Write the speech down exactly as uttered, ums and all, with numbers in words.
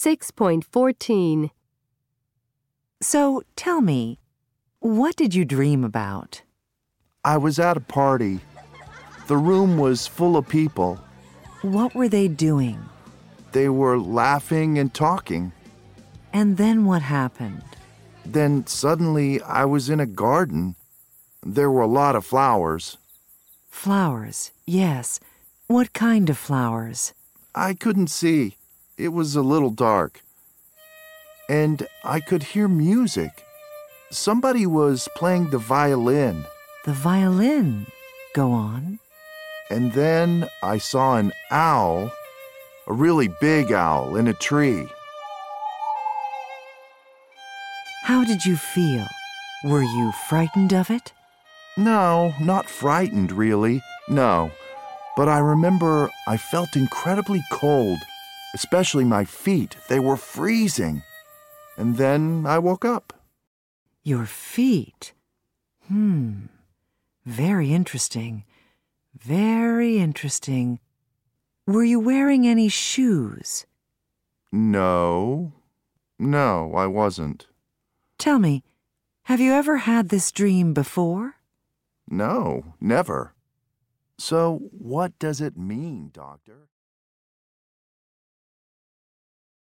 six point fourteen. So tell me, what did you dream about? I was at a party. The room was full of people. What were they doing? They were laughing and talking. And then what happened? Then suddenly I was in a garden. There were a lot of flowers. Flowers, yes. What kind of flowers? I couldn't see. It was a little dark. And I could hear music. Somebody was playing the violin. The violin. Go on. And then I saw an owl, a really big owl, in a tree. How did you feel? Were you frightened of it? No, not frightened, really. No. But I remember I felt incredibly cold, especially my feet. They were freezing. And then I woke up. Your feet? Hmm. Very interesting. Very interesting. Were you wearing any shoes? No. No, I wasn't. Tell me, have you ever had this dream before? No, never. So what does it mean, Doctor?